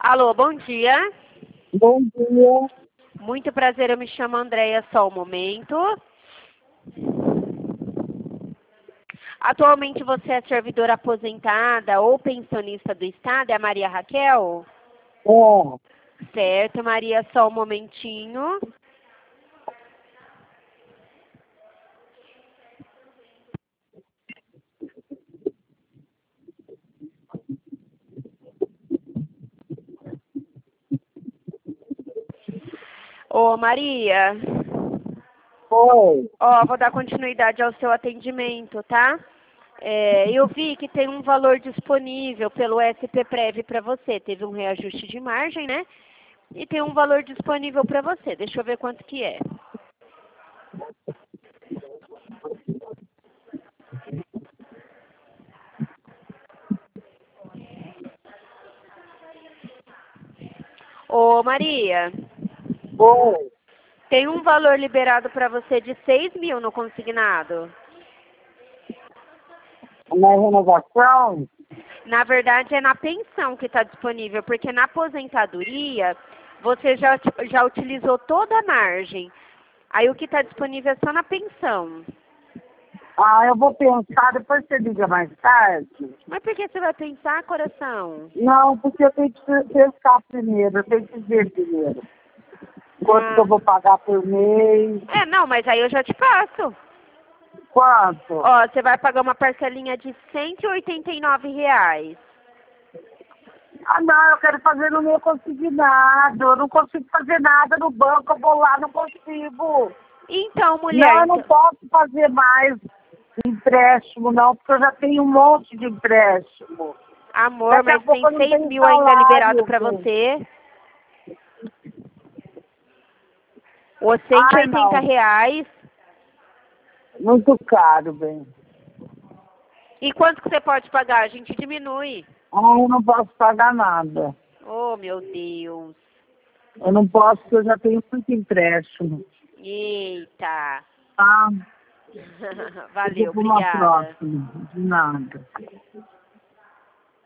Alô, bom dia. Bom dia. Muito prazer, eu me chamo Andréia, só um momento. Atualmente você é servidora aposentada ou pensionista do Estado, é a Maria Raquel? É, Certo, Maria, só um momentinho. Ô, Maria, foi. vou dar continuidade ao seu atendimento, tá? Eu vi que tem um valor disponível pelo SPPrev para você. Teve um reajuste de margem, né? E tem um valor disponível para você. Deixa eu ver quanto que é. Ô, Maria, Foi. tem um valor liberado para você de 6 mil no consignado. Na renovação, Na verdade, é na pensão que está disponível, porque na aposentadoria você já utilizou toda a margem. Aí o que está disponível é só na pensão. eu vou pensar, depois você liga mais tarde. Mas por que você vai pensar, coração? Não, porque eu tenho que pensar primeiro, eu tenho que ver primeiro. Quanto que eu vou pagar por mês, Não, mas aí eu já te passo. quanto? Ó, você vai pagar uma parcelinha de R$ 189. Não, eu quero fazer no meu consignado. Eu não consigo fazer nada no banco, eu vou lá, não consigo. Então, Não, mulher, eu não posso fazer mais empréstimo, não, porque eu já tenho um monte de empréstimo. amor, Daqui a mas tem pouco eu não 6 tenho mil ainda liberado salário. para você. Os Ai, não. R$ 180. Muito caro, bem. E quanto que você pode pagar? A gente diminui. Eu não posso pagar nada. Oh, meu Deus. Eu não posso, porque eu já tenho muito empréstimo. Eita. Tá? Eu vou Valeu, para uma obrigada. próxima. De nada.